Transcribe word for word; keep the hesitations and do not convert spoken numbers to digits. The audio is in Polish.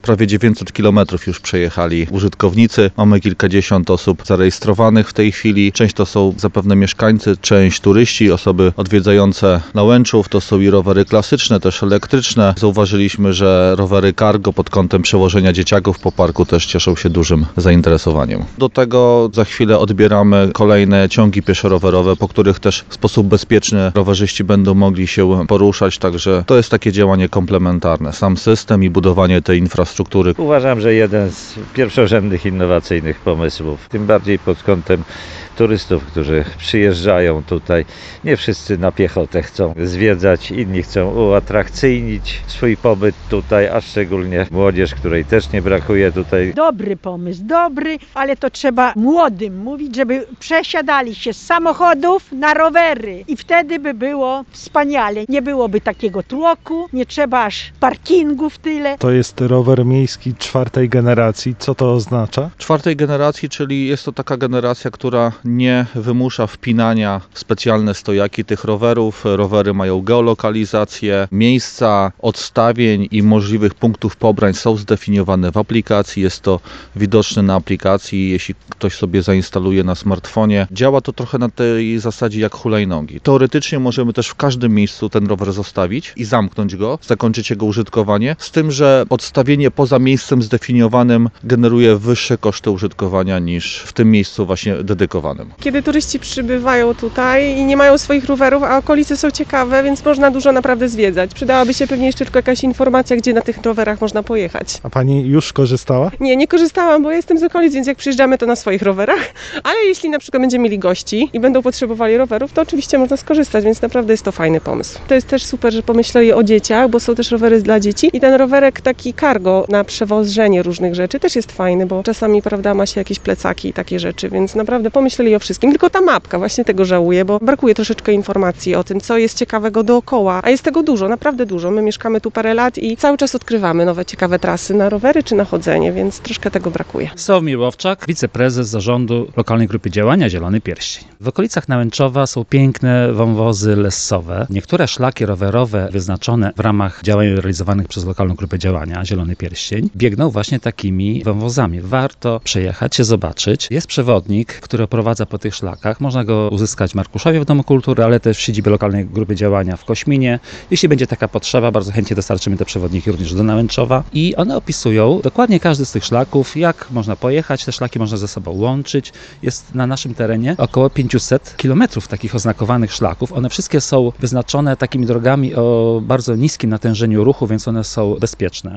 prawie dziewięćset kilometrów już przejechali użytkownicy. Mamy kilkadziesiąt osób zarejestrowanych w tej chwili. Część to są zapewne mieszkańcy, część turyści, osoby odwiedzające Nałęczów. To są i rowery klasyczne, też elektryczne. Zauważyliśmy, że rowery cargo pod kątem przewożenia dzieciaków po parku też cieszą się dużym zainteresowaniem. Do tego za chwilę odbieramy kolejne ciągi pieszo-rowerowe, po których też w sposób bezpieczny rowerzyści będą mogli się poruszać, także to jest takie działanie komplementarne. Sam system i budowanie tej infrastruktury. Uważam, że jeden z pierwszorzędnych, innowacyjnych pomysłów, tym bardziej pod kątem turystów, którzy przyjeżdżają tutaj. Nie wszyscy na piechotę chcą zwiedzać, inni chcą uatrakcyjnić swój pobyt tutaj, a szczególnie młodzież, której też nie brakuje tutaj. Dobry pomysł, dobry, ale to trzeba młodym mówić, żeby przesiadali się z samochodów na rowery i wtedy by było wspaniale. Nie byłoby takiego tłoku, nie trzeba aż parkingów tyle. To jest rower miejski czwartej generacji. Co to oznacza? Czwartej generacji, czyli jest to taka generacja, która nie wymusza wpinania w specjalne stojaki tych rowerów. Rowery mają geolokalizację, miejsca odstawień i możliwych punktów pobrań są zdefiniowane w aplikacji. Jest to widoczne na aplikacji, jeśli ktoś sobie zainstaluje na smartfonie. Działa to trochę na tej zasadzie jak hulajnogi. Teoretycznie możemy też w każdym miejscu ten rower zostawić i zamknąć go, zakończyć jego użytkowanie, z tym, że odstawienie poza miejscem zdefiniowanym generuje wyższe koszty użytkowania niż w tym miejscu właśnie dedykowanym. Kiedy turyści przybywają tutaj i nie mają swoich rowerów, a okolice są ciekawe, więc można dużo naprawdę zwiedzać. Przydałaby się pewnie jeszcze tylko jakaś informacja, gdzie na tych rowerach można pojechać. A pani już korzystała? Nie, nie korzystałam, bo ja jestem z okolic, więc jak przyjeżdżamy, to na swoich rowerach. Ale jeśli na przykład będziemy mieli gości i będą potrzebowali rowerów, to oczywiście można skorzystać, więc naprawdę jest to fajny pomysł. To jest też super, że pomyśleli o dzieciach, bo są też rowery dla dzieci i ten rowerek taki cargo na przewożenie różnych rzeczy też jest fajny, bo czasami, prawda, ma się jakieś plecaki i takie rzeczy, więc naprawdę pomyśleli o wszystkim. Tylko ta mapka, właśnie tego żałuję, bo brakuje troszeczkę informacji o tym, co jest ciekawego dookoła, a jest tego dużo, naprawdę dużo. My mieszkamy tu parę lat i cały czas odkrywamy nowe, ciekawe trasy na rowery czy na chodzenie, więc troszkę tego brakuje. Sławomir Łowczak, wiceprezes zarządu lokalnej grupy działania Zielony Pierścień. W okolicach Nałęczowa są piękne wąwozy lesowe. Niektóre szlaki rowerowe wyznaczone w ramach działań realizowanych przez lokalną grupę działania Zielony Pierścień biegną właśnie takimi wąwozami. Warto przejechać się, zobaczyć. Jest przewodnik, który oprowadza po tych szlakach. Można go uzyskać w Markuszowie w Domu Kultury, ale też w siedzibie lokalnej grupy działania w Kośminie. Jeśli będzie taka potrzeba, bardzo chętnie dostarczymy te przewodniki również do Nałęczowa. I one opisują dokładnie każdy z tych szlaków, jak można pojechać. Te szlaki można ze sobą łączyć. Jest na naszym terenie około pięćset kilometrów takich oznakowanych szlaków. One wszystkie są wyznaczone takimi drogami o bardzo niskim natężeniu ruchu, więc one są bezpieczne.